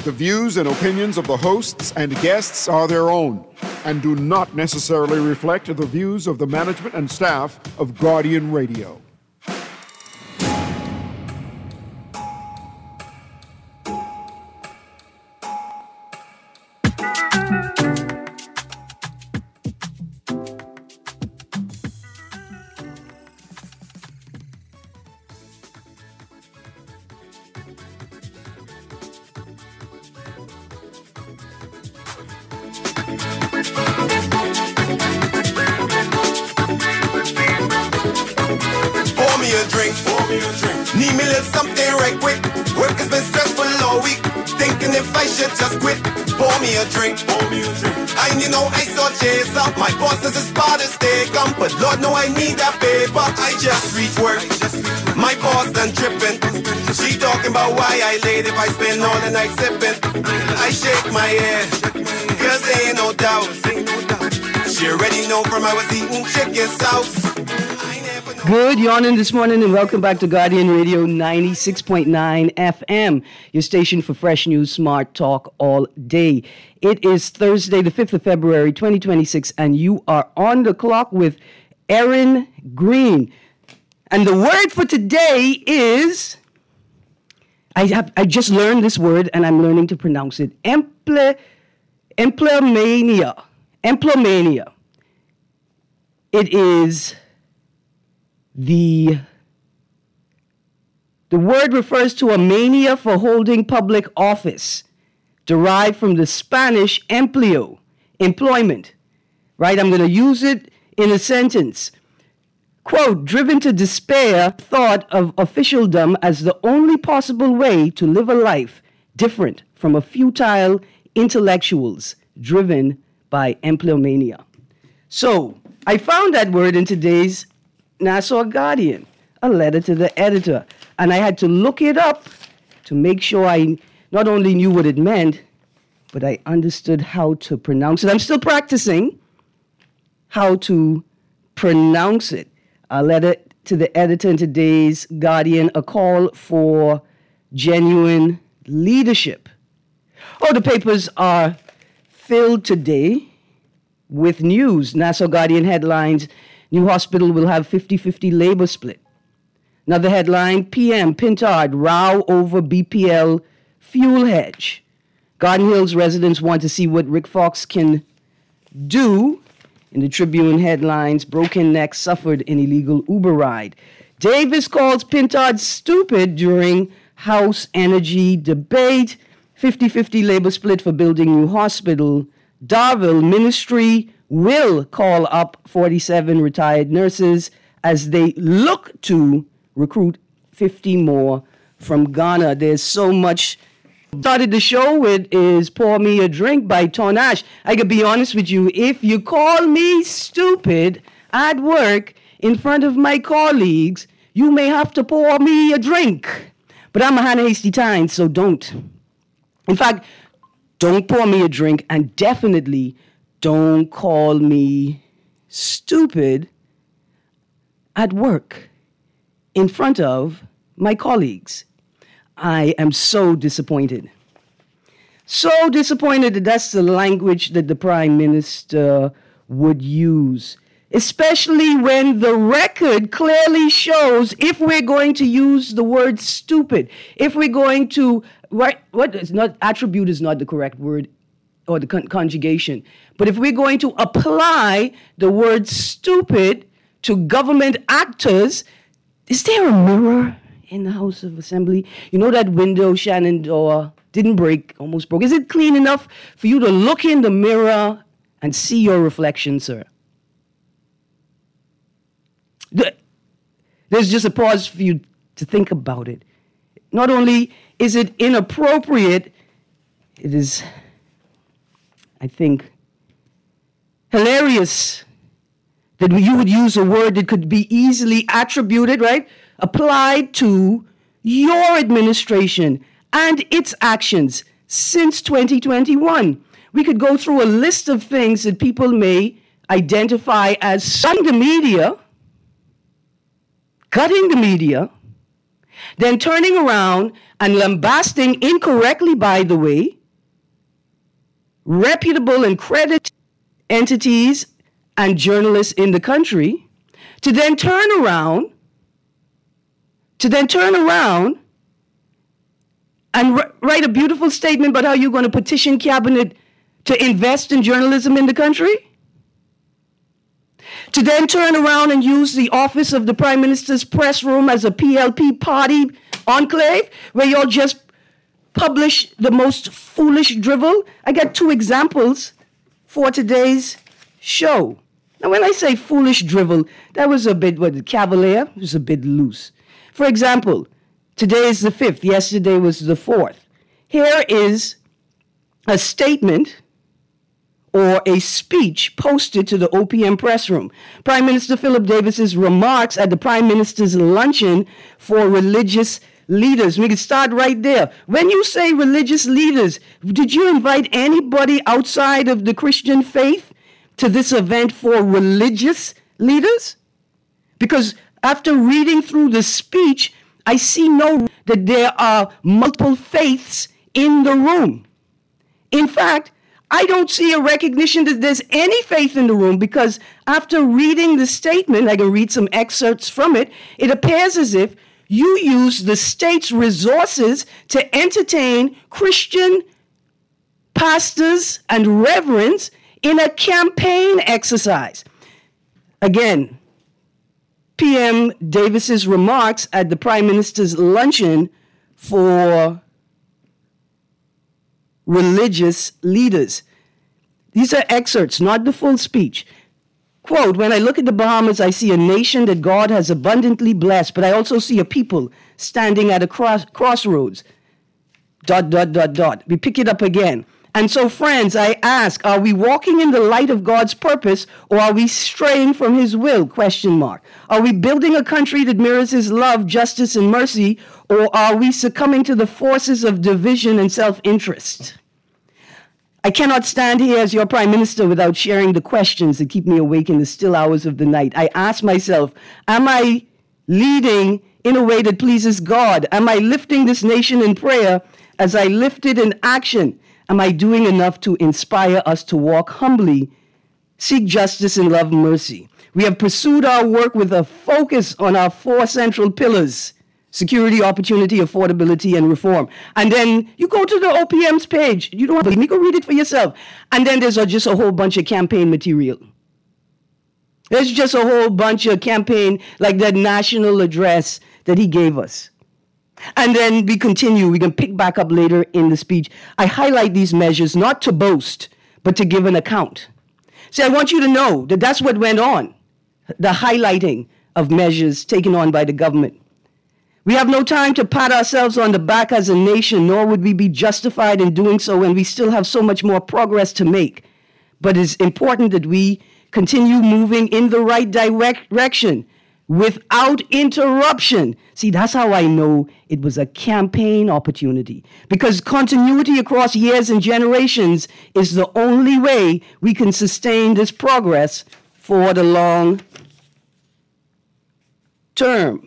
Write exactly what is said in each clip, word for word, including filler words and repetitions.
The views and opinions of the hosts and guests are their own and do not necessarily reflect the views of the management and staff of Guardian Radio. If I spend all the night sipping, I shake my head, cause there ain't no doubt. She already know from I was eating chicken sauce. Good yawning this morning and welcome back to Guardian Radio ninety-six point nine F M, your station for fresh news, smart talk all day. It is Thursday, the fifth of February, twenty twenty-six, and you are on the clock with Erin Green. And the word for today is... I have I just learned this word and I'm learning to pronounce it. Emple, emplemania. Emplemania. It is the the word refers to a mania for holding public office, derived from the Spanish empleo, employment. Right? I'm going to use it in a sentence. Quote, driven to despair, thought of officialdom as the only possible way to live a life different from a futile intellectuals driven by empleomania. So, I found that word in today's Nassau Guardian, a letter to the editor, and I had to look it up to make sure I not only knew what it meant, but I understood how to pronounce it. I'm still practicing how to pronounce it. A letter to the editor in today's Guardian, a call for genuine leadership. Oh, the papers are filled today with news. Nassau Guardian headlines, new hospital will have fifty-fifty labor split. Another headline, P M Pintard, row over B P L fuel hedge. Garden Hills residents want to see what Rick Fox can do. In the Tribune headlines, broken neck suffered in illegal Uber ride. Davis calls Pintard stupid during House energy debate. fifty-fifty labor split for building new hospital. Darville ministry will call up forty-seven retired nurses as they look to recruit fifty more from Ghana. There's so much. Started the show with is Pour Me a Drink by Tonash. I could be honest with you, if you call me stupid at work in front of my colleagues, you may have to pour me a drink. But I'm a Hannah Hasty Tyne, so don't. In fact, don't pour me a drink and definitely don't call me stupid at work in front of my colleagues. I am so disappointed. So disappointed that that's the language that the Prime Minister would use, especially when the record clearly shows if we're going to use the word stupid, if we're going to, what, what is not, attribute is not the correct word or the con- conjugation, but if we're going to apply the word stupid to government actors, is there a mirror in the House of Assembly? You know that window, Shannon door, didn't break, almost broke. Is it clean enough for you to look in the mirror and see your reflection, sir? There's just a pause for you to think about it. Not only is it inappropriate, it is, I think, hilarious that you would use a word that could be easily attributed, right? Applied to your administration and its actions since twenty twenty-one. We could go through a list of things that people may identify as sunning the media, gutting the media, then turning around and lambasting incorrectly, by the way, reputable and credited entities and journalists in the country, to then turn around, to then turn around and r- write a beautiful statement about how you're going to petition cabinet to invest in journalism in the country, to then turn around and use the office of the Prime Minister's press room as a P L P party enclave, where you'll just publish the most foolish drivel. I got two examples for today's show. Now, when I say foolish drivel, that was a bit, what, cavalier? It was a bit loose. For example, today is the fifth. Yesterday was the fourth. Here is a statement or a speech posted to the O P M press room. Prime Minister Philip Davis's remarks at the Prime Minister's luncheon for religious leaders. We can start right there. When you say religious leaders, did you invite anybody outside of the Christian faith to this event for religious leaders? Because after reading through the speech, I see no that there are multiple faiths in the room. In fact, I don't see a recognition that there's any faith in the room, because after reading the statement, I can read some excerpts from it, it appears as if you use the state's resources to entertain Christian pastors and reverends in a campaign exercise. Again, P M Davis's remarks at the Prime Minister's luncheon for religious leaders. These are excerpts, not the full speech. Quote, when I look at the Bahamas, I see a nation that God has abundantly blessed, but I also see a people standing at a cross, crossroads. Dot, dot, dot, dot. We pick it up again. And so, friends, I ask, are we walking in the light of God's purpose, or are we straying from his will? Question mark. Are we building a country that mirrors his love, justice, and mercy, or are we succumbing to the forces of division and self-interest? I cannot stand here as your Prime Minister without sharing the questions that keep me awake in the still hours of the night. I ask myself, am I leading in a way that pleases God? Am I lifting this nation in prayer as I lift it in action? Am I doing enough to inspire us to walk humbly, seek justice, and love mercy? We have pursued our work with a focus on our four central pillars: security, opportunity, affordability, and reform. And then you go to the O P M's page. You don't have to believe me, go read it for yourself. And then there's a, just a whole bunch of campaign material. There's just a whole bunch of campaign, like that national address that he gave us. And then we continue. We can pick back up later in the speech. I highlight these measures not to boast, but to give an account. See, I want you to know that that's what went on, the highlighting of measures taken on by the government. We have no time to pat ourselves on the back as a nation, nor would we be justified in doing so when we still have so much more progress to make. But it's important that we continue moving in the right direct direction without interruption. See, that's how I know it was a campaign opportunity, because continuity across years and generations is the only way we can sustain this progress for the long term.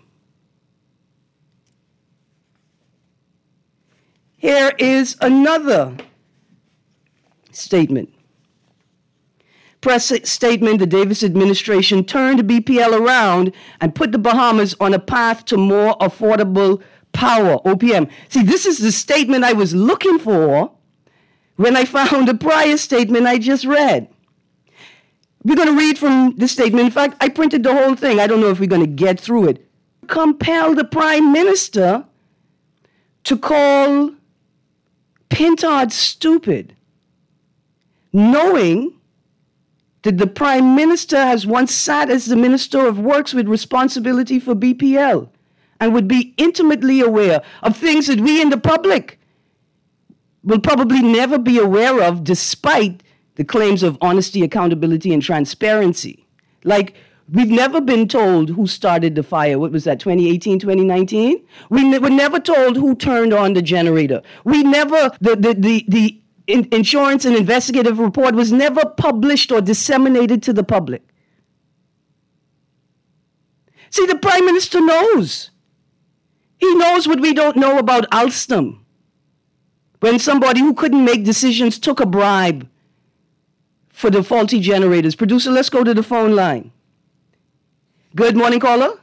Here is another statement. Press statement, the Davis administration turned B P L around and put the Bahamas on a path to more affordable power, O P M. See, this is the statement I was looking for when I found the prior statement I just read. We're going to read from this statement. In fact, I printed the whole thing. I don't know if we're going to get through it. Compel the Prime Minister to call Pintard stupid, knowing that the Prime Minister has once sat as the Minister of Works with responsibility for B P L and would be intimately aware of things that we in the public will probably never be aware of, despite the claims of honesty, accountability, and transparency. Like, we've never been told who started the fire. What was that, twenty eighteen, twenty nineteen? We ne- were never told who turned on the generator. We never, the, the, the, the in- insurance and investigative report was never published or disseminated to the public. See, the Prime Minister knows. He knows what we don't know about Alstom. When somebody who couldn't make decisions took a bribe for the faulty generators. Producer, let's go to the phone line. Good morning, caller.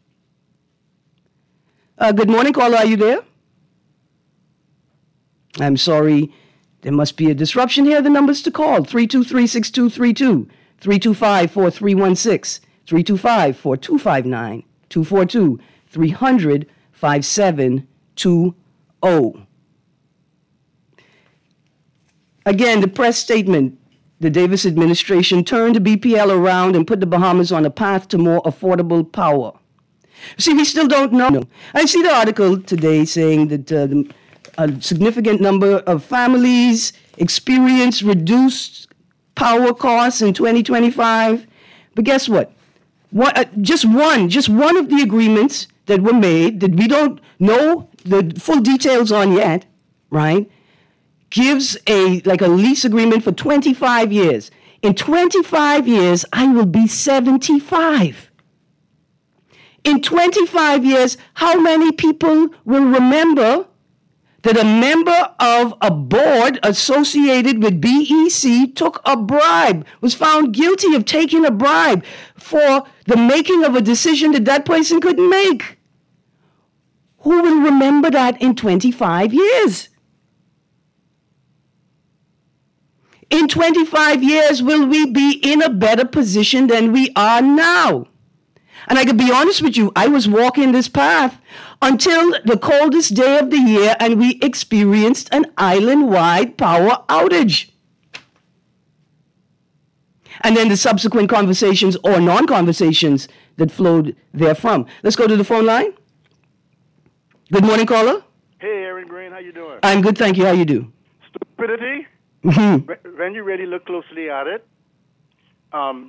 Uh, good morning, caller. Are you there? I'm sorry. There must be a disruption here. The numbers to call, three two three, six two three two, three two five, four three one six, three two five, four two five nine, two four two, three hundred, five seven two zero. Again, the press statement, the Davis administration turned the B P L around and put the Bahamas on a path to more affordable power. See, we still don't know. I see the article today saying that uh, the, a significant number of families experience reduced power costs in twenty twenty-five. But guess what? What uh, just one, just one of the agreements that were made that we don't know the full details on yet, right, gives a like a lease agreement for twenty-five years. In twenty-five years, I will be seventy-five. In twenty-five years, how many people will remember that a member of a board associated with B E C took a bribe, was found guilty of taking a bribe for the making of a decision that that person couldn't make? Who will remember that in twenty-five years? In twenty-five years, will we be in a better position than we are now? And I can be honest with you, I was walking this path until the coldest day of the year and we experienced an island-wide power outage. And then the subsequent conversations or non-conversations that flowed therefrom. Let's go to the phone line. Good morning, caller. Hey, Aaron Green, how you doing? I'm good, thank you. How you do? Stupidity? Mm-hmm. When you really look closely at it, um,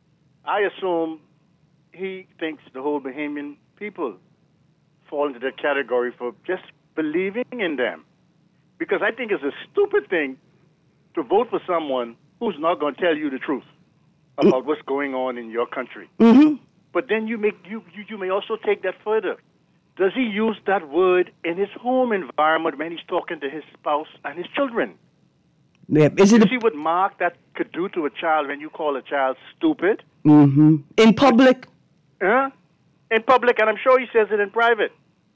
I assume he thinks the whole Bahamian people fall into that category for just believing in them. Because I think it's a stupid thing to vote for someone who's not going to tell you the truth about what's going on in your country. Mm-hmm. But then you, make, you, you, you may also take that further. Does he use that word in his home environment when he's talking to his spouse and his children? Yeah. Is it you a- see what Mark that could do to a child when you call a child stupid? Mm-hmm. In public? Huh? In public, and I'm sure he says it in private.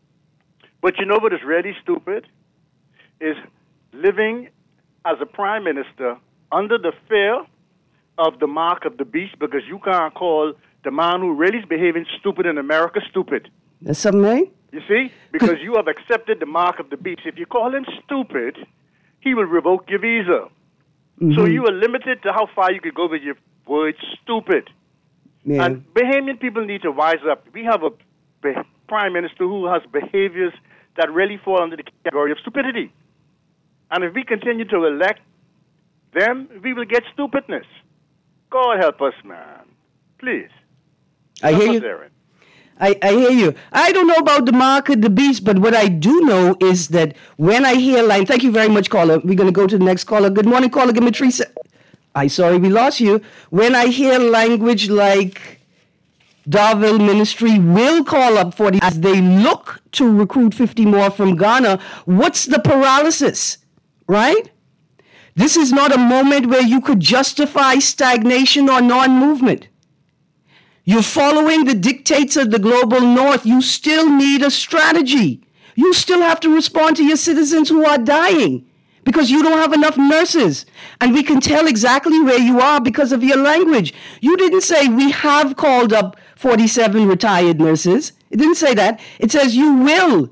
But you know what is really stupid? Is living as a prime minister under the fear of the mark of the beast, because you can't call the man who really is behaving stupid in America stupid. That's something, eh? You see? Because you have accepted the mark of the beast. If you call him stupid, he will revoke your visa. Mm-hmm. So you are limited to how far you could go with your word stupid. Yeah. And Bahamian people need to wise up. We have a be- prime minister who has behaviors that really fall under the category of stupidity. And if we continue to elect them, we will get stupidness. God help us, man. Please. I help hear us, you. Aaron. I, I hear you. I don't know about the mark of the beast, but what I do know is that when I hear line, thank you very much, caller. We're going to go to the next caller. Good morning, caller. Give me three se- I sorry we lost you. When I hear language like Darville Ministry will call up forty as they look to recruit fifty more from Ghana, what's the paralysis, right? This is not a moment where you could justify stagnation or non-movement. You're following the dictates of the global north. You still need a strategy. You still have to respond to your citizens who are dying because you don't have enough nurses. And we can tell exactly where you are because of your language. You didn't say we have called up forty-seven retired nurses. It didn't say that. It says you will.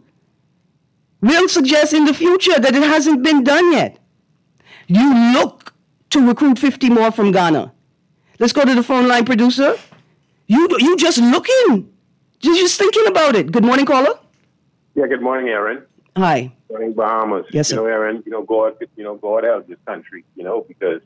Will suggests in the future that it hasn't been done yet. You look to recruit fifty more from Ghana. Let's go to the phone line, producer. You you just looking. You're just thinking about it. Good morning, caller. Yeah, good morning, Aaron. Hi. Good morning, Bahamas. Yes, sir. You know, Aaron, you know, God, you know, God help this country, you know, because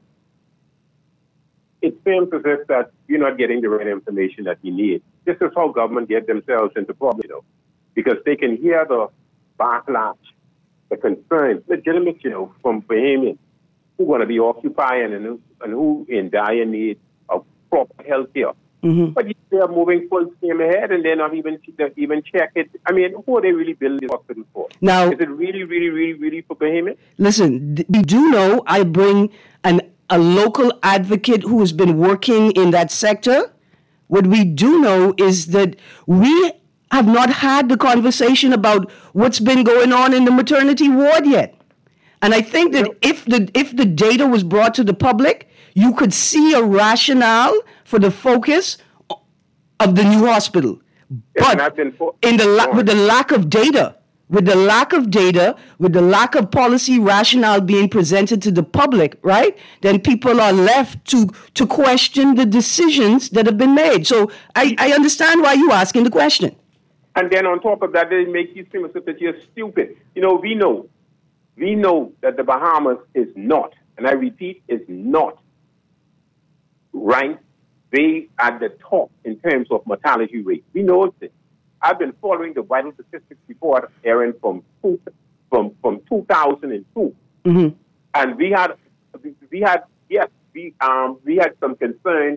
it seems as if that you're not getting the right information that you need. This is how government get themselves into problems, you know, because they can hear the backlash, the concerns, legitimate, you know, from Bahamians who want to be occupying and who, and who in dire need of proper health care. Mm-hmm. But they are moving full steam ahead, and they're not even they even check it. I mean, who are they really building this hospital for? Now, is it really, really, really, really for Bahamians? Listen, we do know I bring an a local advocate who has been working in that sector. What we do know is that we have not had the conversation about what's been going on in the maternity ward yet. And I think that if the if the data was brought to the public, you could see a rationale for the focus of the new hospital. But for- in the la- with the lack of data, with the lack of data, with the lack of policy rationale being presented to the public, right? Then people are left to to question the decisions that have been made. So I, I understand why you're asking the question. And then on top of that, they make you seem as if that you're stupid. You know, we know, we know that the Bahamas is not, and I repeat, is not ranked way at the top in terms of mortality rate. We know this. I've been following the vital statistics report, Aaron, from two, from from two thousand two, Mm-hmm. and we had we had yes we um we had some concerns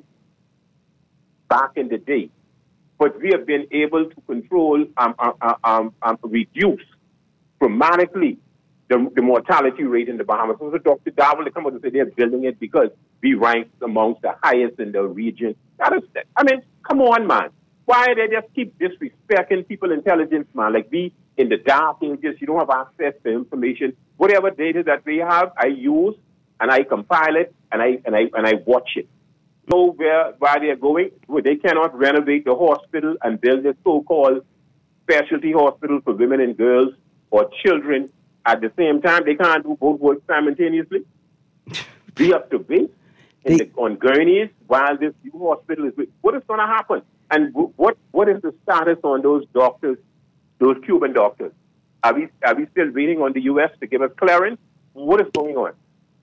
back in the day, but we have been able to control um um um, um reduce dramatically the, the mortality rate in the Bahamas. So Doctor Darwin to come out and say they're building it because we rank amongst the highest in the region. That is, I mean, come on, man. Why they just keep disrespecting people's intelligence, man? Like we in the dark ages, you don't have access to information. Whatever data that we have, I use and I compile it and I and I and I watch it. Know where where they're going. Well, they cannot renovate the hospital and build a so-called specialty hospital for women and girls or children at the same time. They can't do both work simultaneously. Be up to base in the, on gurneys while this new hospital is. What is going to happen? And what what is the status on those doctors, those Cuban doctors? Are we are we still waiting on the U S to give us clearance? What is going on?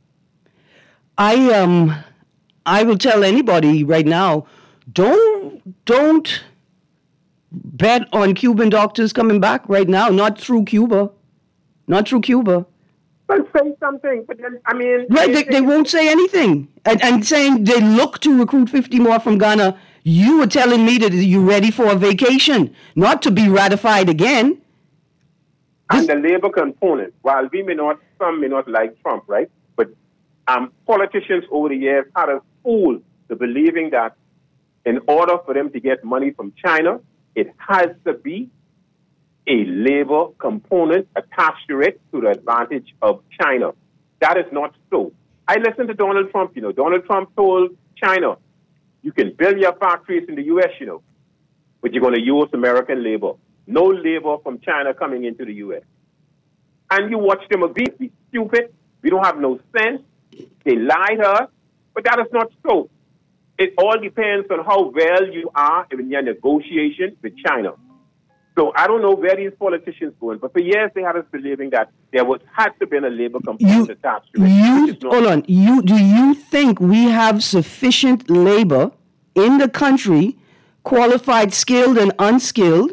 I um I will tell anybody right now, don't don't bet on Cuban doctors coming back right now. Not through Cuba, not through Cuba. But say something. But then, I mean, right? They, they won't say anything, and and saying they look to recruit fifty more from Ghana. You were telling me that you're ready for a vacation, not to be ratified again. And the labor component, while we may not, some may not like Trump, right? But um, politicians over the years had us fooled to believing that in order for them to get money from China, it has to be a labor component attached to it to the advantage of China. That is not so. I listened to Donald Trump, you know. Donald Trump told China, you can build your factories in the U S, you know, but you're going to use American labor. No labor from China coming into the U S. And you watch them agree, be stupid. We don't have no sense. They lie to us, but that is not so. It all depends on how well you are in your negotiation with China. So I don't know where these politicians going, but for years they had us believing that there was had to be a labor component You, attached to it. you which is not- hold on. You do you think we have sufficient labor in the country, qualified, skilled, and unskilled,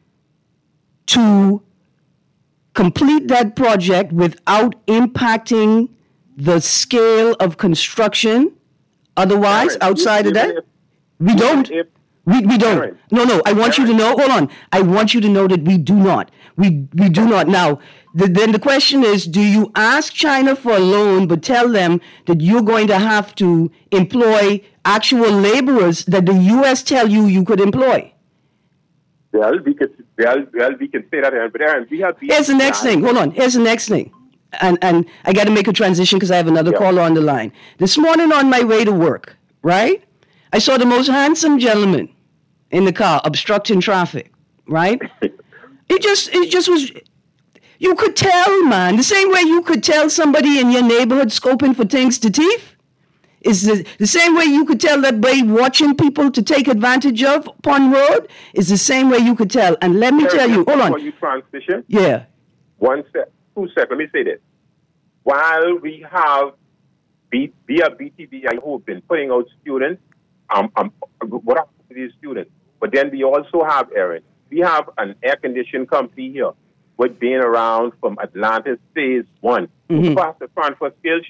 to complete that project without impacting the scale of construction? Otherwise, Aaron, outside of even that, if- we don't. if- We, we don't. Aaron. No, no. I want you to know. Hold on. I want you to know that we do not. We we do not. Now, the, then the question is: do you ask China for a loan, but tell them that you're going to have to employ actual laborers that the U S tell you you could employ? Well, we could, well, well, we can say that, Aaron, but Aaron, we have... Here's the next thing. Hold on. Here's the next thing. And and I got to make a transition because I have another Yeah. caller on the line. This morning on my way to work, right? I saw the most handsome gentleman in the car obstructing traffic, right? It just it just was, you could tell, man, the same way you could tell somebody in your neighborhood scoping for things to thief, is the, the same way you could tell that by watching people to take advantage of upon road, is the same way you could tell. And let me Aaron, tell you, hold before on. you transition, Yeah. one step, two steps, let me say this. While we have, B, via B T V, I who have been putting out students, um, um, what happens to these students? But then we also have, Aaron, we have an air conditioning company here, which been around from Atlantis Phase One, Mhm. who passed the transfer skills, you know.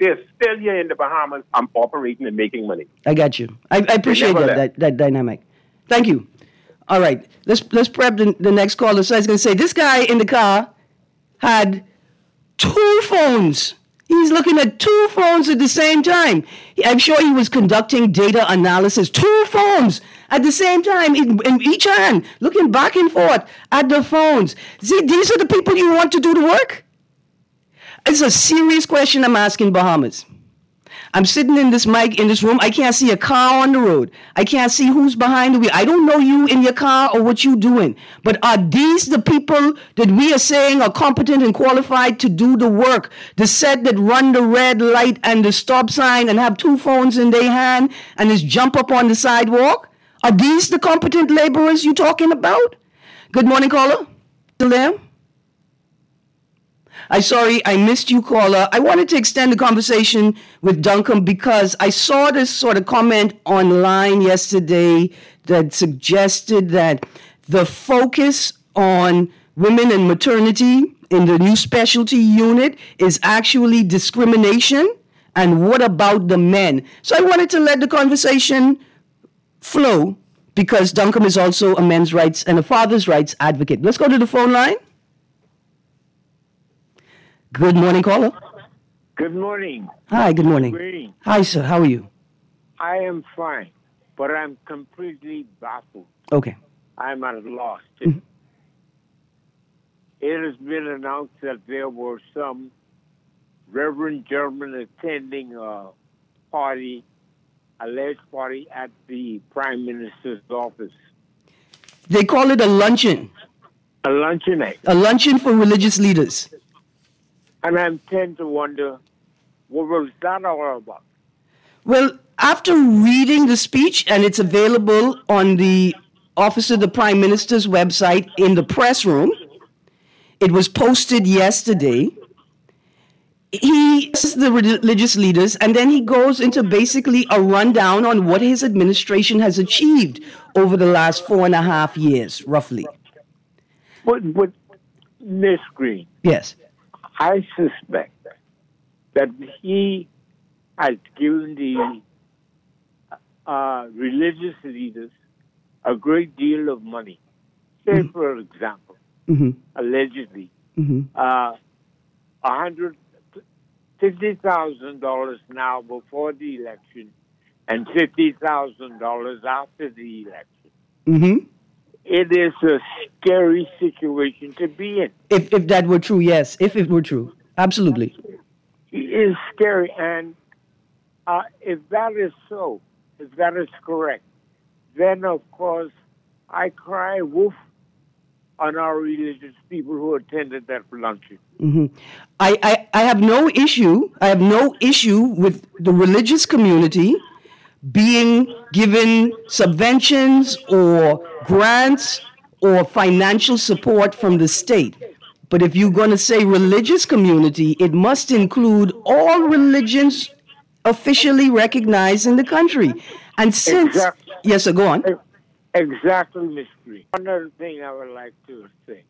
they're still here in the Bahamas and operating and making money. I got you. I, I appreciate that, that that dynamic. Thank you. All right, let's let's prep the, the next caller. So I was going to say, this guy in the car had two phones. He's looking at two phones at the same time. I'm sure he was conducting data analysis. Two phones at the same time in, in each hand, looking back and forth at the phones. See, these are the people you want to do the work? It's a serious question I'm asking Bahamas. I'm sitting in this mic in this room. I can't see a car on the road. I can't see who's behind the wheel. I don't know you in your car or what you're doing. But are these the people that we are saying are competent and qualified to do the work? The set that run the red light and the stop sign and have two phones in their hand and just jump up on the sidewalk? Are these the competent laborers you're talking about? Good morning, caller. Still there? I'm sorry, I missed you, caller. I wanted to extend the conversation with Duncan because I saw this sort of comment online yesterday that suggested that the focus on women and maternity in the new specialty unit is actually discrimination. And what about the men? So I wanted to let the conversation flow because Duncan is also a men's rights and a father's rights advocate. Let's go to the phone line. Good morning, caller. Good morning. Hi, good morning. Greetings. Hi, sir. How are you? I am fine, but I'm completely baffled. Okay. I'm at a loss. Mm-hmm. It has been announced that there were some Reverend gentlemen attending a party, alleged party at the Prime Minister's office. They call it a luncheon. A luncheonette. A luncheon for religious leaders. And I'm tend to wonder, what was that all about? Well, after reading the speech, and it's available on the Office of the Prime Minister's website in the press room, it was posted yesterday. He is the religious leaders, and then he goes into basically a rundown on what his administration has achieved over the last four and a half years, roughly. But, but Miss Green. Yes. I suspect that he has given the uh, religious leaders a great deal of money. Say, mm-hmm. for example, mm-hmm. allegedly, mm-hmm. uh, one hundred fifty thousand dollars now before the election and fifty thousand dollars after the election. Mm-hmm. It is a scary situation to be in. If if that were true, yes. If it were true. Absolutely. It is scary. And uh, if that is so, if that is correct, then, of course, I cry wolf on our religious people who attended that luncheon. Mm-hmm. I, I, I have no issue. I have no issue with the religious community being given subventions or grants or financial support from the state. But if you're going to say religious community, it must include all religions officially recognized in the country. And since... Exactly. Yes, sir, go on. Exactly, Miz Green. Another thing I would like to say.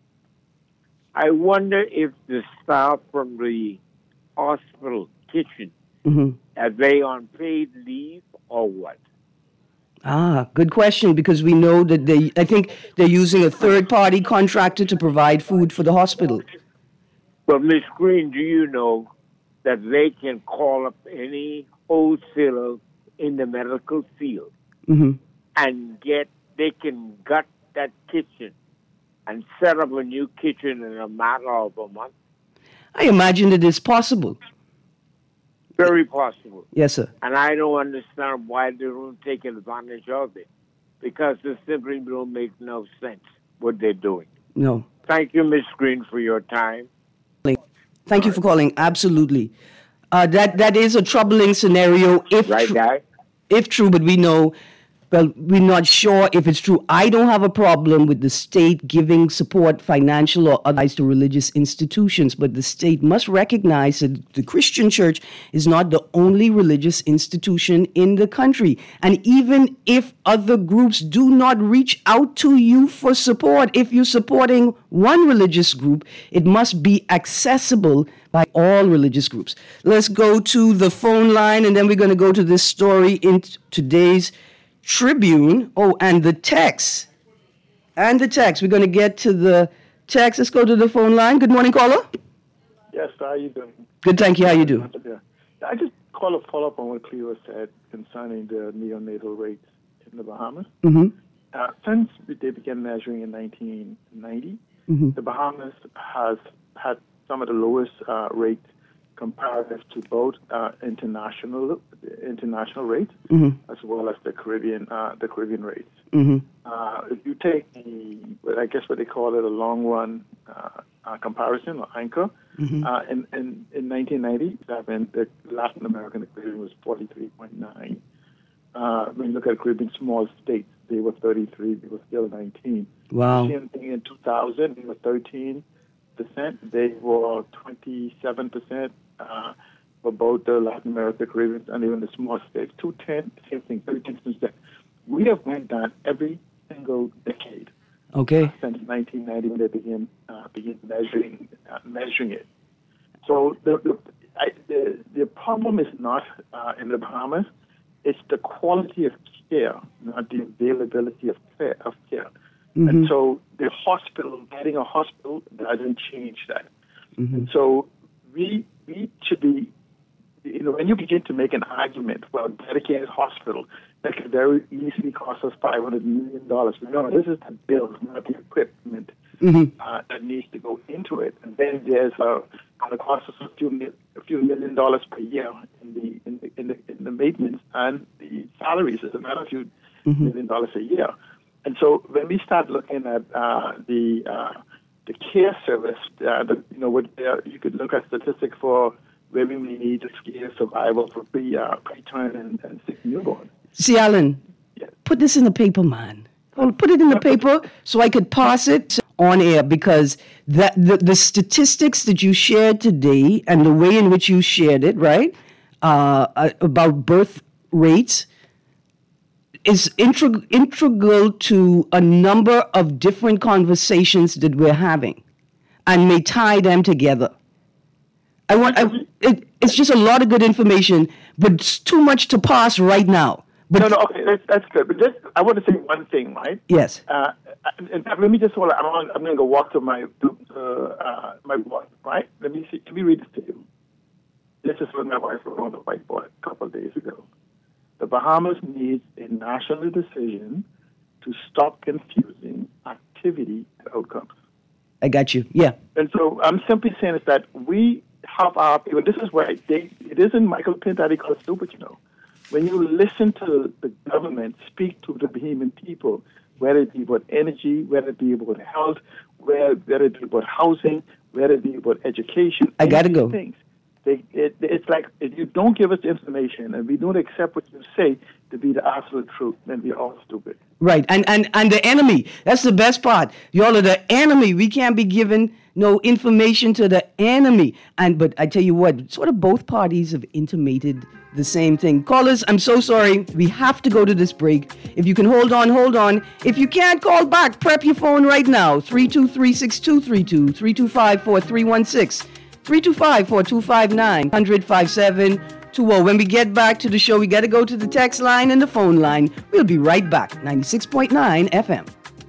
I wonder if the staff from the hospital kitchen, mm-hmm. are they on paid leave or what? Ah, good question, because we know that they, I think they're using a third-party contractor to provide food for the hospital. But, Miz Green, do you know that they can call up any wholesaler in the medical field mm-hmm. and get, they can gut that kitchen and set up a new kitchen in a matter of a month? I imagine it is possible. Very possible. Yes, sir. And I don't understand why they don't take advantage of it, because it simply don't make no sense what they're doing. No. Thank you, Miz Green, for your time. Thank you for calling. Absolutely. Uh, that that is a troubling scenario if right, tr- guy? if true, but we know well, we're not sure if it's true. I don't have a problem with the state giving support, financial or otherwise, to religious institutions, but the state must recognize that the Christian church is not the only religious institution in the country. And even if other groups do not reach out to you for support, if you're supporting one religious group, it must be accessible by all religious groups. Let's go to the phone line, and then we're going to go to this story in today's Tribune. Oh, and the text. And the text. We're going to get to the text. Let's go to the phone line. Good morning, caller. Yes, how are you doing? Good, thank you. How you do? I just call a follow-up on what Cleo said concerning the neonatal rates in the Bahamas. Mm-hmm. Uh, since they began measuring in nineteen ninety, mm-hmm. the Bahamas has had some of the lowest uh, rates comparative to both uh, international international rates mm-hmm. as well as the Caribbean uh, the Caribbean rates. Mm-hmm. Uh, if you take the, I guess what they call it, a long run uh, uh, comparison or anchor, mm-hmm. uh, in, in in nineteen ninety-seven, the Latin American equivalent was forty-three point nine. Uh, when you look at Caribbean small states, they were thirty-three, they were still nineteen. Wow. Same thing in two thousand, they were thirteen percent, they were twenty-seven percent uh, for both the Latin America, Caribbean, and even the small states. two ten, same thing, thirteen percent. We have went down every single decade. Okay. Uh, since nineteen ninety, when they began uh, begin measuring uh, measuring it. So the the, I, the the problem is not uh, in the Bahamas; it's the quality of care, not the availability of care. Of care. Mm-hmm. And so the hospital, getting a hospital doesn't change that. Mm-hmm. And so we we should be, you know, when you begin to make an argument for a dedicated hospital that could very easily cost us five hundred million dollars. Remember, this is the bill, not the equipment mm-hmm. uh, that needs to go into it. And then there's uh, going to cost us a few, a few million dollars per year in the in the, in the, in the maintenance and the salaries is another few mm-hmm. million dollars a year. And so when we start looking at uh, the uh, the care service, uh, the, you know, what, uh, you could look at statistics for women we need to scare survival for pre uh, preterm and, and sick newborn. See, Alan, yes. Put this in the paper, man. Well, put it in the paper so I could pass it on air, because that the, the statistics that you shared today and the way in which you shared it, right, uh, about birth rates, is integ- integral to a number of different conversations that we're having, and may tie them together. I want. I, it, it's just a lot of good information, but it's too much to pass right now. But no, no, okay, that's, that's good. But just, I want to say one thing, right? Yes. Uh, in fact, let me just hold on. I'm, on, I'm going to go walk to my to, uh, uh, my wife, right? Let me see. Let me read this to you. This is what my wife wrote on the whiteboard a couple of days ago. The Bahamas needs a national decision to stop confusing activity and outcomes. I got you. Yeah. And so I'm simply saying is that we have our people. This is where they, it isn't Michael Pint that he calls stupid, you know. When you listen to the government speak to the Bahamian people, whether it be about energy, whether it be about health, whether, whether it be about housing, whether it be about education, I got to go. Things. They, it, it's like if you don't give us the information and we don't accept what you say to be the absolute truth, then we're all stupid. Right. And, and, and the enemy, that's the best part. Y'all are the enemy. We can't be giving no information to the enemy. And but I tell you what, sort of both parties have intimated the same thing. Callers, I'm so sorry. We have to go to this break. If you can hold on, hold on. If you can't call back, prep your phone right now. three two three, six two three two, three two five, four three one six. three two five, four two five nine, one zero five seven two zero. When we get back to the show, we got to go to the text line and the phone line. We'll be right back. ninety-six point nine F M.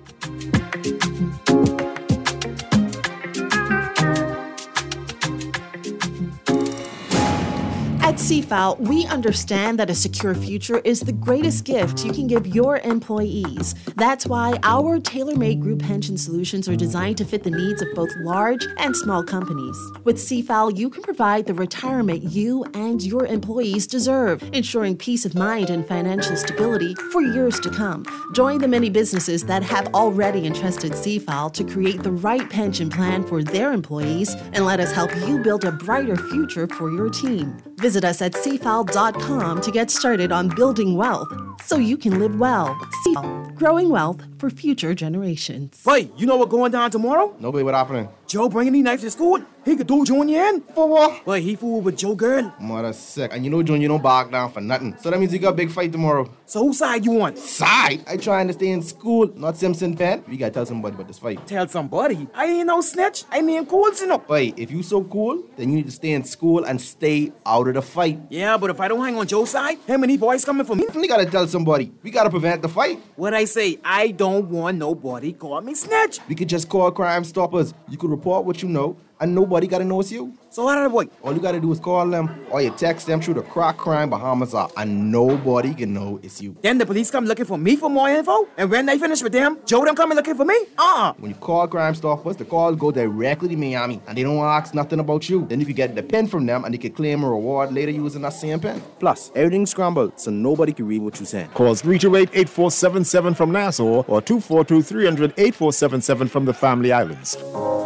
At C F A L, we understand that a secure future is the greatest gift you can give your employees. That's why our tailor-made group pension solutions are designed to fit the needs of both large and small companies. With C F A L, you can provide the retirement you and your employees deserve, ensuring peace of mind and financial stability for years to come. Join the many businesses that have already entrusted C F A L to create the right pension plan for their employees, and let us help you build a brighter future for your team. Visit us at C F A L dot com to get started on building wealth. so you can live well. C L, growing wealth for future generations. Boy, you know what going down tomorrow? No, babe, what happening? Joe bringing these knives to school. He could do Junior in. For what? Boy, he fooled with Joe girl. Mother sick. And you know Junior don't bark down for nothing. So that means you got a big fight tomorrow. So whose side you on? Side? I trying to stay in school, not Simpson Pen. We gotta tell somebody about this fight. Tell somebody? I ain't no snitch. I mean cool, you know. Boy, if you so cool, then you need to stay in school and stay out of the fight. Yeah, but if I don't hang on Joe's side, him and these boys coming for me. We gotta tell somebody. We gotta prevent the fight. What I say, I don't want nobody call me snitch. We could just call Crime Stoppers. You could report what you know, and nobody gotta know it's you. So how did I boy? All you gotta do is call them, or you text them through the Crack Crime Bahamas app, and nobody can know it's you. Then the police come looking for me for more info, and when they finish with them, Joe them coming looking for me? Uh-uh. When you call Crime Stoppers, the calls go directly to Miami, and they don't ask nothing about you. Then you can get the pen from them, and they can claim a reward later using that same pen. Plus, everything's scrambled, so nobody can read what you're saying. Call three two eight, eight four seven seven from Nassau, or two four two, three hundred, eight four seven seven from the Family Islands.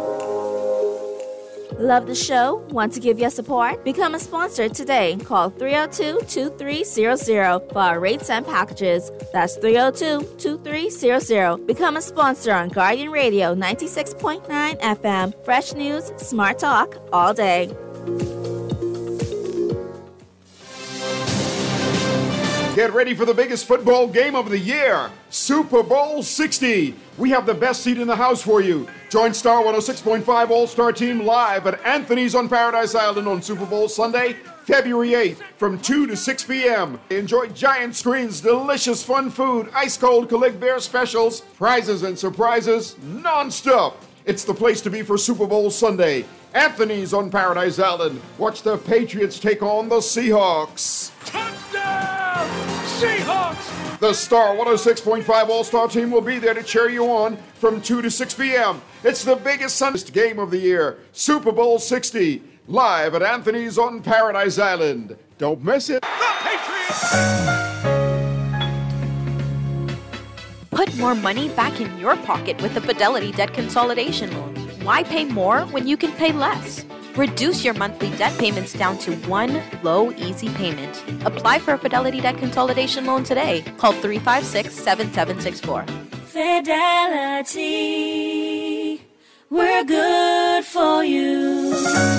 Love the show? Want to give your support? Become a sponsor today. Call three oh two, two three zero zero for our rates and packages. That's three oh two, two three zero zero. Become a sponsor on Guardian Radio ninety-six point nine F M. Fresh news, smart talk, all day. Get ready for the biggest football game of the year, Super Bowl sixty. We have the best seat in the house for you. Join Star one oh six point five All-Star Team live at Anthony's on Paradise Island on Super Bowl Sunday, February eighth from two to six p.m. Enjoy giant screens, delicious fun food, ice-cold Calig Bear specials, prizes and surprises non-stop. It's the place to be for Super Bowl Sunday. Anthony's on Paradise Island. Watch the Patriots take on the Seahawks. Touchdown! Seahawks! The Star one oh six point five All-Star Team will be there to cheer you on from two to six p.m. It's the biggest Sunday game of the year, Super Bowl sixty, live at Anthony's on Paradise Island. Don't miss it. The Patriots! Put more money back in your pocket with the Fidelity Debt Consolidation Loan. Why pay more when you can pay less? Reduce your monthly debt payments down to one low, easy payment. Apply for a Fidelity Debt Consolidation Loan today. Call three five six, seven seven six four. Fidelity, we're good for you.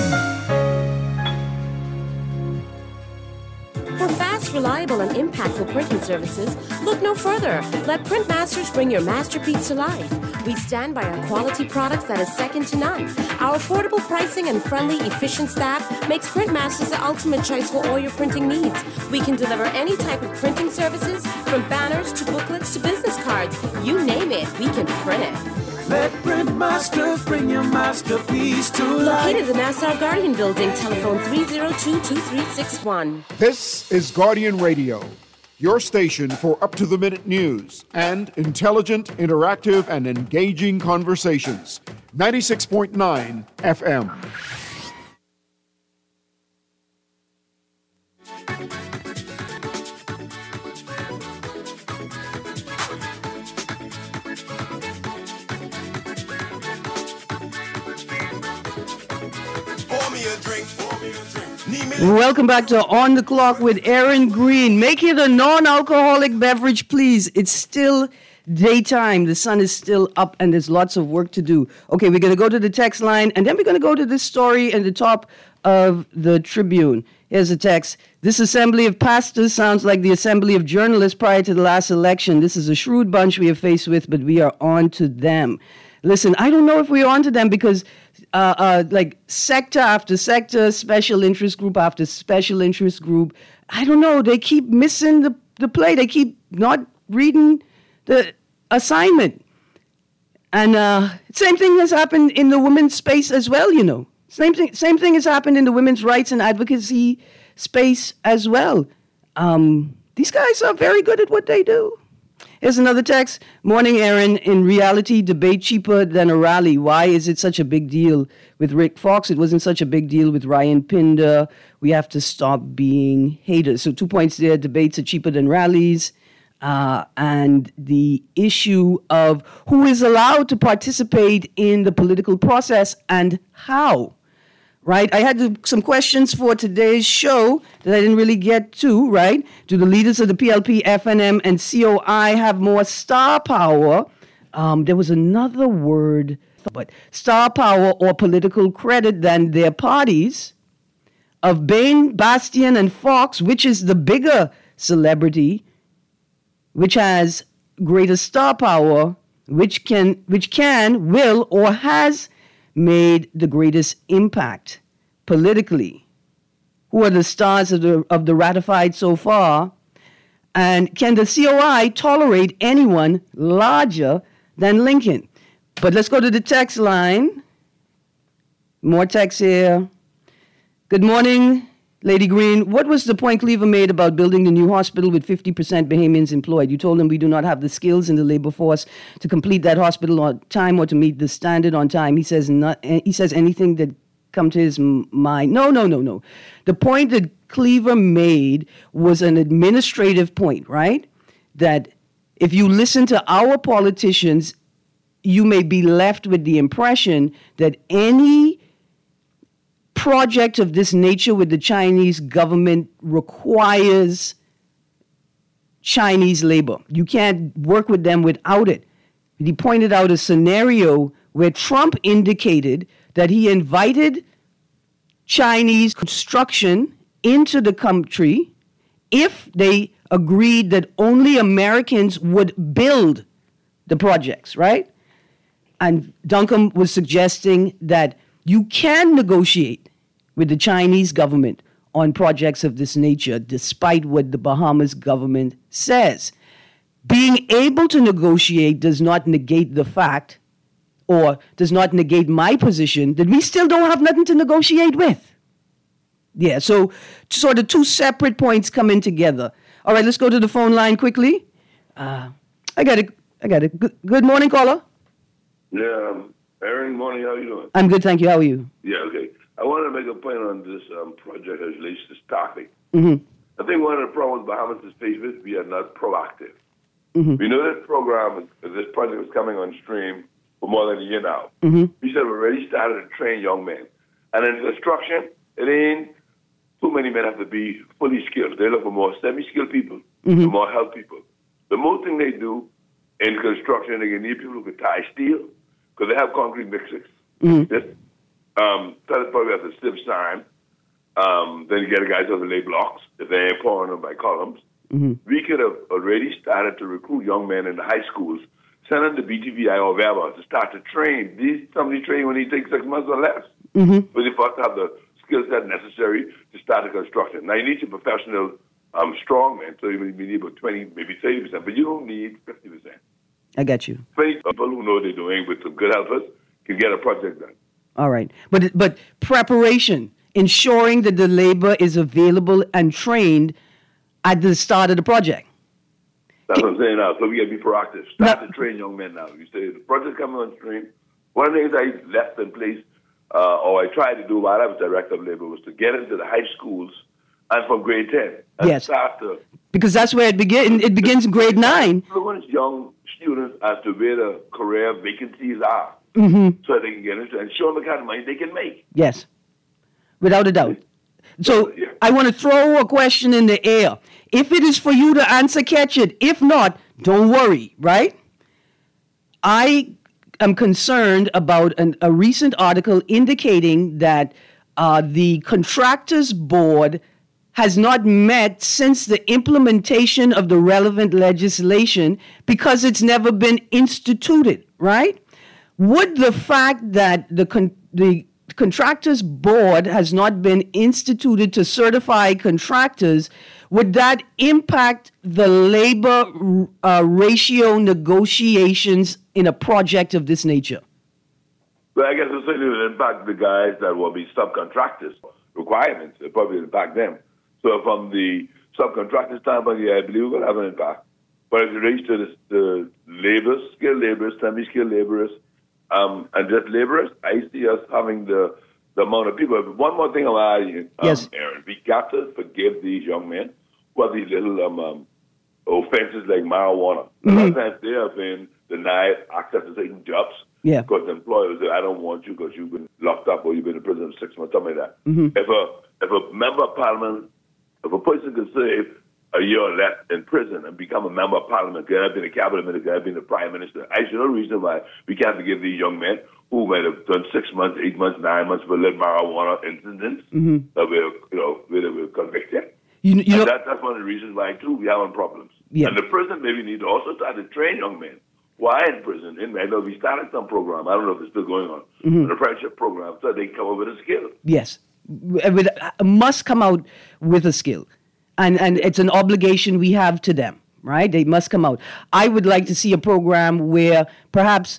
For fast, reliable, and impactful printing services, look no further. Let Printmasters bring your masterpiece to life. We stand by our quality products that is second to none. Our affordable pricing and friendly, efficient staff makes Printmasters the ultimate choice for all your printing needs. We can deliver any type of printing services, from banners to booklets to business cards. You name it, we can print it. Let Printmasters bring your masterpiece to life. Located in the Nassau Guardian Building, telephone three oh two, two three six one. This is Guardian Radio, your station for up-to-the-minute news and intelligent, interactive, and engaging conversations. ninety-six point nine F M. Welcome back to On the Clock with Aaron Green. Make it a non-alcoholic beverage, please. It's still daytime. The sun is still up and there's lots of work to do. Okay, we're going to go to the text line and then we're going to go to this story at the top of the Tribune. Here's a text. This assembly of pastors sounds like the assembly of journalists prior to the last election. This is a shrewd bunch we are faced with, but we are on to them. Listen, I don't know if we're on to them because uh, uh, like sector after sector, special interest group after special interest group, I don't know, they keep missing the, the play. They keep not reading the assignment. And uh, same thing has happened in the women's space as well, you know. Same thing, same thing has happened in the women's rights and advocacy space as well. Um, these guys are very good at what they do. Here's another text. Morning, Aaron. In reality, debate cheaper than a rally. Why is it such a big deal with Rick Fox? It wasn't such a big deal with Ryan Pinder. We have to stop being haters. So two points there. Debates are cheaper than rallies. Uh, and the issue of who is allowed to participate in the political process and how. right? I had to, some questions for today's show that I didn't really get to, right? Do the leaders of the P L P, F N M, and C O I have more star power? Um, there was another word, but star power or political credit than their parties of Bain, Bastian, and Fox, which is the bigger celebrity, which has greater star power, which can, which can, will, or has made the greatest impact politically. Who are the stars of the, of the ratified so far? And can the C O I tolerate anyone larger than Lincoln? But let's go to the text line. More text here. Good morning, Lady Green. What was the point Cleaver made about building the new hospital with fifty percent Bahamians employed? You told him we do not have the skills in the labor force to complete that hospital on time or to meet the standard on time. He says not. He says anything that come to his mind. No, no, no, no. The point that Cleaver made was an administrative point, right? That if you listen to our politicians, you may be left with the impression that any project of this nature with the Chinese government requires Chinese labor. You can't work with them without it. He pointed out a scenario where Trump indicated that he invited Chinese construction into the country if they agreed that only Americans would build the projects, right? And Duncan was suggesting that you can negotiate with the Chinese government on projects of this nature, despite what the Bahamas government says. Being able to negotiate does not negate the fact, or does not negate my position, that we still don't have nothing to negotiate with. Yeah, so sort of two separate points coming together. All right, let's go to the phone line quickly. Uh, I got it. I got it. Good, good morning, caller. Yeah, um, Aaron, morning. How you doing? I'm good, thank you. How are you? Yeah, okay. I want to make a point on this um, project as relates to staffing. Mm-hmm. I think one of the problems Bahamas is faced with, we are not proactive. Mm-hmm. We know this program, this project is coming on stream for more than a year now. Mm-hmm. We said we already started to train young men. And in construction, it ain't too many men have to be fully skilled. They look for more semi-skilled people, Mm-hmm. for more health people. The most thing they do in construction, they need people who can tie steel, because they have concrete mixers. Mm-hmm. Yes. Um, so that's probably have the stiff sign. Um, then you get the guys who have the lay blocks, if they ain't pouring them by columns. Mm-hmm. We could have already started to recruit young men in the high schools, send them to B T V I or wherever to start to train. These somebody train when he takes six months or less. Mm-hmm. But they first have the skill set necessary to start the construction. Now you need your professional um, strong men, so you need about twenty, maybe thirty percent, but you don't need fifty percent. I got you. twenty people who know what they're doing with some good helpers can get a project done. All right. But but preparation, ensuring that the labor is available and trained at the start of the project. That's what I'm saying now. So we got to be proactive. Start to train young men now. You say the project coming on stream. One of the things I left in place, uh, or I tried to do while I was director of labor, was to get into the high schools and from grade ten. And Yes. start to Because that's where it begins. It begins in grade nine. influence young students as to where the career vacancies are, Mm-hmm. so they can get into it and show them the kind of money they can make. Yes, without a doubt. So I want to throw a question in the air. If it is for you to answer, catch it. If not, don't worry, right? I am concerned about an, a recent article indicating that uh, the contractors board has not met since the implementation of the relevant legislation because it's never been instituted, right? Would the fact that the con- the contractors board has not been instituted to certify contractors, would that impact the labor uh, ratio negotiations in a project of this nature? But I guess it certainly will impact the guys that will be subcontractors. Requirements, it probably will impact them. So from the subcontractor standpoint, yeah, I believe it will have an impact. But as it relates to the, the laborers, skilled laborers, semi-skilled laborers, um, and just laborers, I see us having the, the amount of people. But one more thing I'm adding, um, yes. Aaron, we got to forgive these young men who have these little um, um, offenses like marijuana. Mm-hmm. A lot of times they have been denied access to certain jobs Yeah. Because the employer will say, I don't want you because you've been locked up or you've been in prison for six months, something like that. Mm-hmm. If a if a member of parliament, if a person can serve a year or less in prison and become a member of parliament, can have been a cabinet minister, can have been a prime minister, I see no reason why we can't forgive these young men who might have done six months, eight months, nine months for little marijuana incidents Mm-hmm. that were, you know, where they were convicted. You, you know, and that, that's one of the reasons why, too, we have problems. Yeah. And the prison maybe need to also start to train young men. Why in prison? In I know we started some program. I don't know if it's still going on. Mhm. An apprenticeship program, so they come up with a skill. Yes, with, must come out with a skill, and and it's an obligation we have to them, right? They must come out. I would like to see a program where perhaps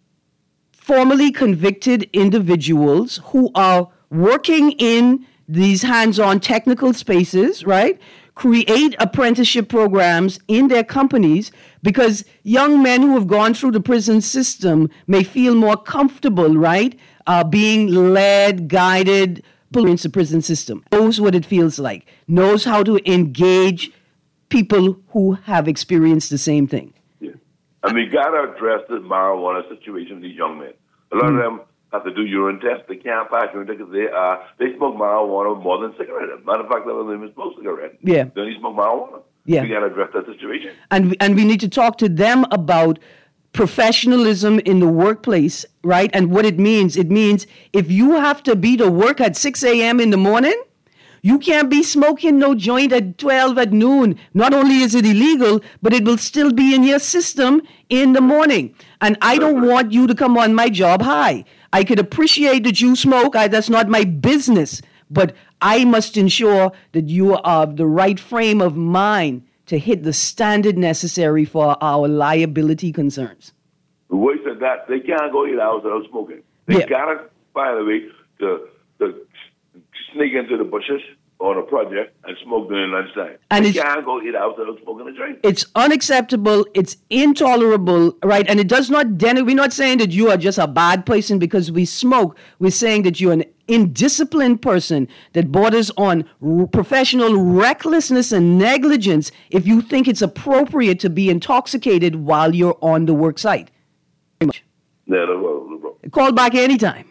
formerly convicted individuals who are working in these hands-on technical spaces, right, create apprenticeship programs in their companies, because young men who have gone through the prison system may feel more comfortable, right, uh, being led, guided, into the prison system, knows what it feels like, knows how to engage people who have experienced the same thing. Yeah. And we got to address the marijuana situation with these young men. A lot mm. of them have to do urine tests. They can't pass urine tests because they, uh, they smoke marijuana more than cigarettes. Matter of fact, some of them even smoke cigarettes. Yeah. They only smoke marijuana. Yeah. We got to address that situation. And and we need to talk to them about professionalism in the workplace, right? And what it means. It means if you have to be to work at six a.m. in the morning, you can't be smoking no joint at twelve at noon. Not only is it illegal, but it will still be in your system in the morning. And I don't want you to come on my job high. I could appreciate that you smoke. I, that's not my business. But I must ensure that you are of the right frame of mind to hit the standard necessary for our liability concerns. The way said that, they can't go eight hours without smoking. They Yeah. got to find a way to, to sneak into the bushes on a project and smoke during lunchtime. And they it's- can't go eight hours without smoking a drink. It's unacceptable. It's intolerable, right? And it does not denigrate. We're not saying that you are just a bad person because we smoke. We're saying that you're an indisciplined person that borders on r- professional recklessness and negligence if you think it's appropriate to be intoxicated while you're on the work site. Yeah, no problem, no problem. Call back anytime.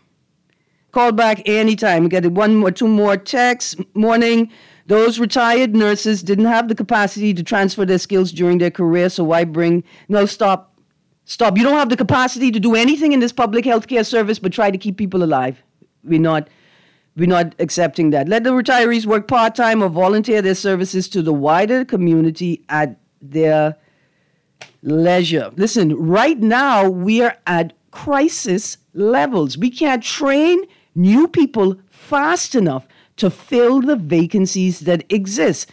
Call back anytime. We got one or two more texts. Morning. Those retired nurses didn't have the capacity to transfer their skills during their career, so why bring... No, stop. Stop. You don't have the capacity to do anything in this public health care service but try to keep people alive. We're not, we're not accepting that. Let the retirees work part-time or volunteer their services to the wider community at their leisure. Listen, right now we are at crisis levels. We can't train new people fast enough to fill the vacancies that exist.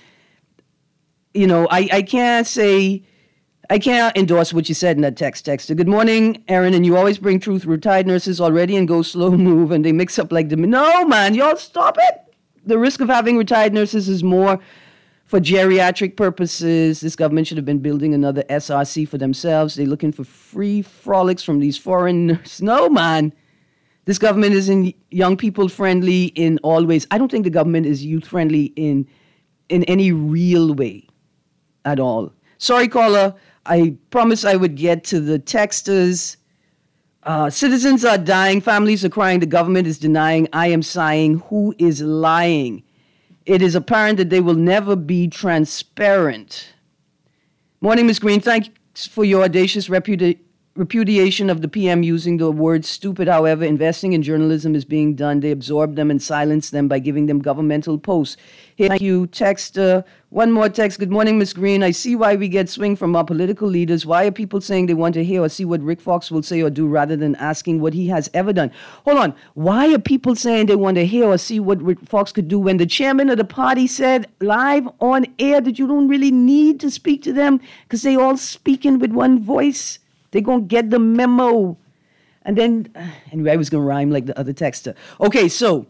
You know, I, I can't say, I can't endorse what you said in that text. Text. Good morning, Aaron, and you always bring truth. Retired nurses already and go slow move, and they mix up like the... No, man, y'all stop it. The risk of having retired nurses is more for geriatric purposes. This government should have been building another S R C for themselves. They're looking for free frolics from these foreign nurses. No, man. This government isn't young people friendly in all ways. I don't think the government is youth friendly in in any real way at all. Sorry, caller. I promised I would get to the texters. Uh, citizens are dying. Families are crying. The government is denying. I am sighing. Who is lying? It is apparent that they will never be transparent. Morning, Miz Green. Thanks for your audacious repudi- repudiation of the P M using the word stupid. However, investing in journalism is being done. They absorb them and silence them by giving them governmental posts. Here, thank you, text. Uh, one more text. Good morning, Miz Green. I see why we get swing from our political leaders. Why are people saying they want to hear or see what Rick Fox will say or do rather than asking what he has ever done? Hold on. Why are people saying they want to hear or see what Rick Fox could do when the chairman of the party said live on air that you don't really need to speak to them because they all speaking with one voice? They're going to get the memo. And then, uh, anyway, I was going to rhyme like the other texter. Okay, so,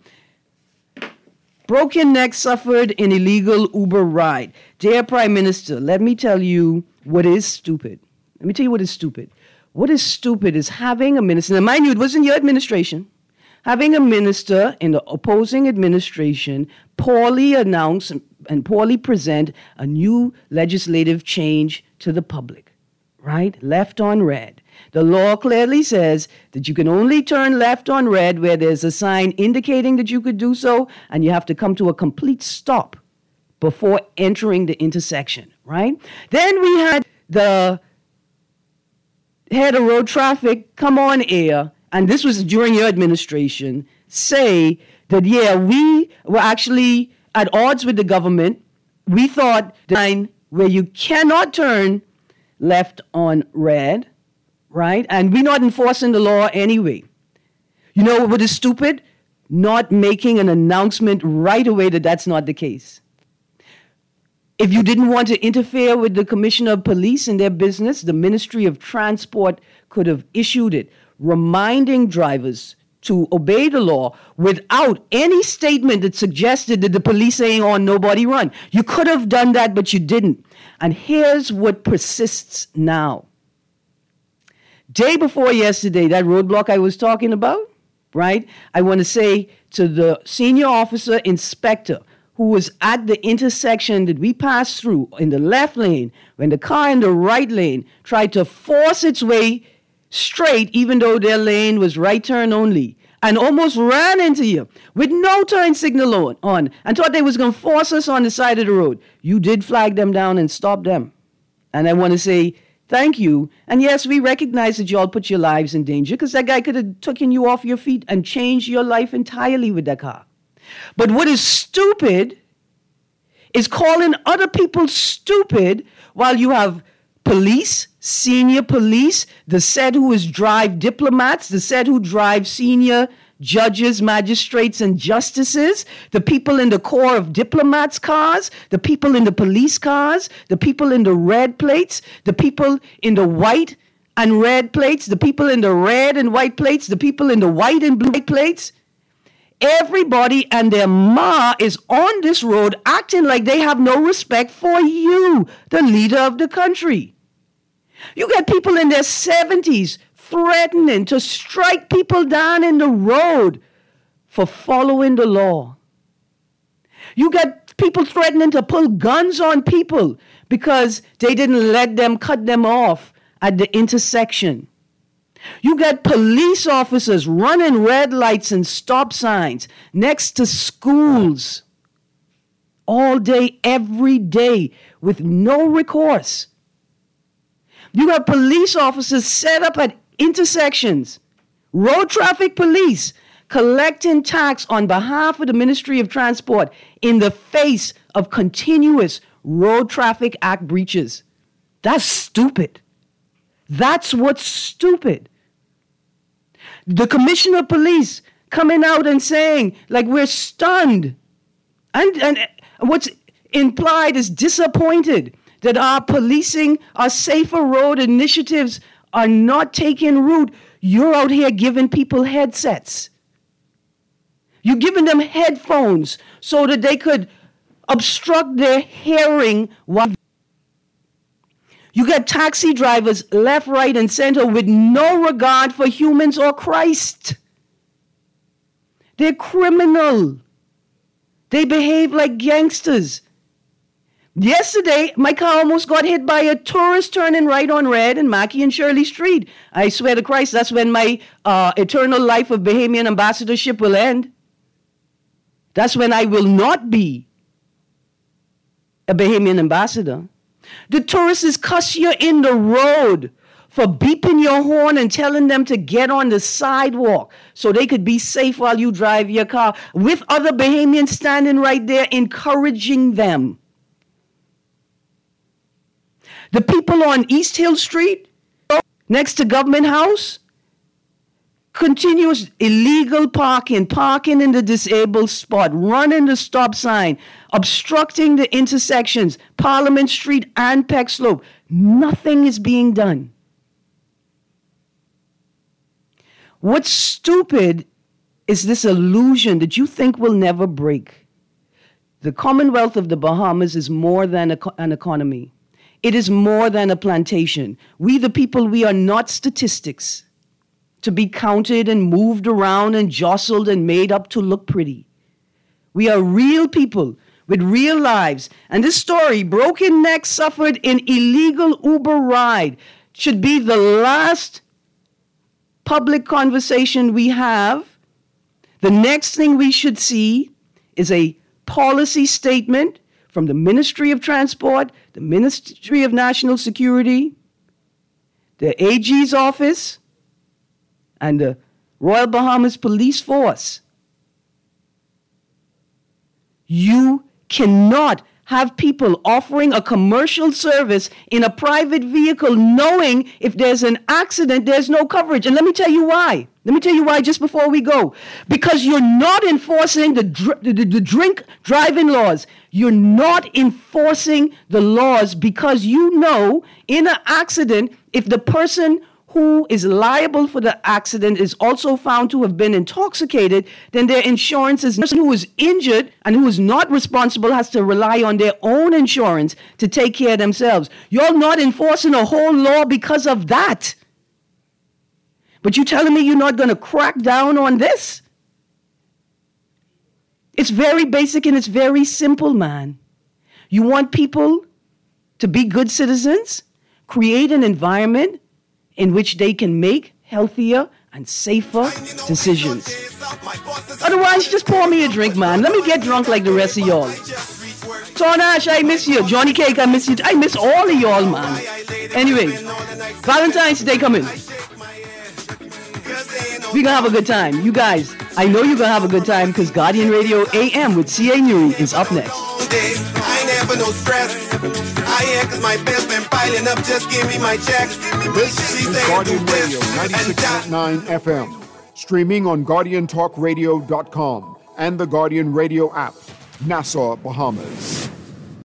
broken neck suffered in illegal Uber ride. Dear Prime Minister, let me tell you what is stupid. Let me tell you what is stupid. What is stupid is having a minister, now mind you, it wasn't your administration, having a minister in the opposing administration poorly announce and poorly present a new legislative change to the public. Right? Left on red. The law clearly says that you can only turn left on red where there's a sign indicating that you could do so, and you have to come to a complete stop before entering the intersection, right? Then we had the head of road traffic come on air, and this was during your administration, say that, yeah, we were actually at odds with the government. We thought the line where you cannot turn left on red, right? And we're not enforcing the law anyway. You know what is stupid? Not making an announcement right away that that's not the case. If you didn't want to interfere with the Commissioner of Police in their business, the Ministry of Transport could have issued it, reminding drivers to obey the law without any statement that suggested that the police saying, oh, nobody run. You could have done that, but you didn't. And here's what persists now. Day before yesterday, that roadblock I was talking about, right? I want to say to the senior officer inspector who was at the intersection that we passed through in the left lane, when the car in the right lane tried to force its way straight, even though their lane was right turn only, and almost ran into you with no turn signal on, on and thought they was going to force us on the side of the road. You did flag them down and stop them. And I want to say thank you. And yes, we recognize that y'all put your lives in danger, because that guy could have taken you off your feet and changed your life entirely with that car. But what is stupid is calling other people stupid while you have police, senior police, the said who is drive diplomats, the said who drive senior judges, magistrates, and justices, the people in the corps of diplomats' cars, the people in the police cars, the people in the red plates, the people in the white and red plates, the people in the red and white plates, the people in the white and blue plates. Everybody and their ma is on this road acting like they have no respect for you, the leader of the country. You got people in their seventies threatening to strike people down in the road for following the law. You got people threatening to pull guns on people because they didn't let them cut them off at the intersection. You got police officers running red lights and stop signs next to schools all day, every day, with no recourse. You got police officers set up at intersections, road traffic police, collecting tax on behalf of the Ministry of Transport in the face of continuous Road Traffic Act breaches. That's stupid. That's what's stupid. The Commissioner of Police coming out and saying, like, we're stunned. And, and what's implied is disappointed that our policing, our safer road initiatives are not taking root. You're out here giving people headsets. You're giving them headphones so that they could obstruct their hearing while you got taxi drivers left, right, and center with no regard for humans or Christ. They're criminal. They behave like gangsters. Yesterday, my car almost got hit by a tourist turning right on red in Mackey and Shirley Street. I swear to Christ, that's when my uh, eternal life of Bahamian ambassadorship will end. That's when I will not be a Bahamian ambassador. The tourists cuss you in the road for beeping your horn and telling them to get on the sidewalk so they could be safe while you drive your car, with other Bahamians standing right there encouraging them. The people on East Hill Street, next to Government House, continuous illegal parking, parking in the disabled spot, running the stop sign, obstructing the intersections, Parliament Street and Peck Slope. Nothing is being done. What's stupid is this illusion that you think will never break. The Commonwealth of the Bahamas is more than a, an economy. It is more than a plantation. We, the people, we are not statistics to be counted and moved around and jostled and made up to look pretty. We are real people with real lives. And this story, Broken Neck suffered an illegal Uber ride, should be the last public conversation we have, the next thing we should see is a policy statement from the Ministry of Transport, the Ministry of National Security, the A G's office, and the Royal Bahamas Police Force. You cannot have people offering a commercial service in a private vehicle knowing if there's an accident, there's no coverage. And let me tell you why. Let me tell you why just before we go. Because you're not enforcing the, dr- the, the drink driving laws. You're not enforcing the laws because you know in an accident, if the person who is liable for the accident is also found to have been intoxicated, then their insurance is, the person who is injured and who is not responsible has to rely on their own insurance to take care of themselves. You're not enforcing a whole law because of that. But you telling me you're not going to crack down on this? It's very basic and it's very simple, man. You want people to be good citizens? Create an environment in which they can make healthier and safer decisions. Otherwise, just pour me a drink, man. Let me get drunk like the rest of y'all. Tornash, I miss you. Johnny Cake, I miss you. I miss all of y'all, man. Anyway, Valentine's Day coming. We're gonna have a good time. You guys, I know you're gonna have a good time because Guardian Radio A M with C A Nuri is up next. I never no stress. I am cause my best been piling up. Just give me my check. This is Guardian Radio ninety-six point nine F M. Streaming on guardian talk radio dot com and the Guardian Radio app. Nassau, Bahamas.